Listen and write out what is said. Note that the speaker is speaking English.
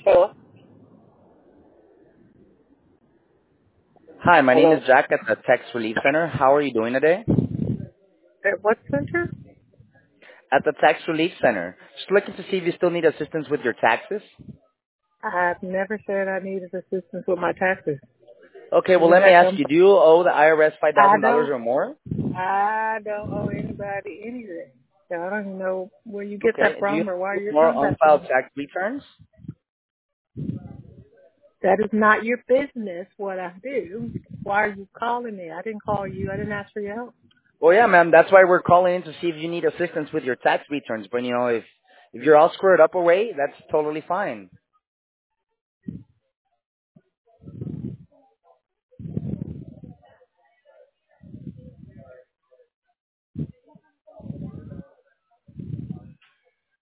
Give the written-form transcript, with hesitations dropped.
Hello? Hi, my name Hello? is Jack at the Tax Relief Center. How are you doing today? At what center? At the Tax Relief Center. Just looking to see if you still need assistance with your taxes. I've never said I needed assistance with my taxes. Okay, Where well did let me that ask come you, from? do you owe the IRS I $5,000 don't or more? I don't owe anybody anything. So I don't even know where you get that Okay, do you from or why have you're more contacting unfiled me. tax returns? That is not your business what I do. Why are you calling me? I didn't call you. I didn't ask for your help. Well, yeah, ma'am, that's why we're calling in to see if you need assistance with your tax returns. But, if you're all squared up away, that's totally fine.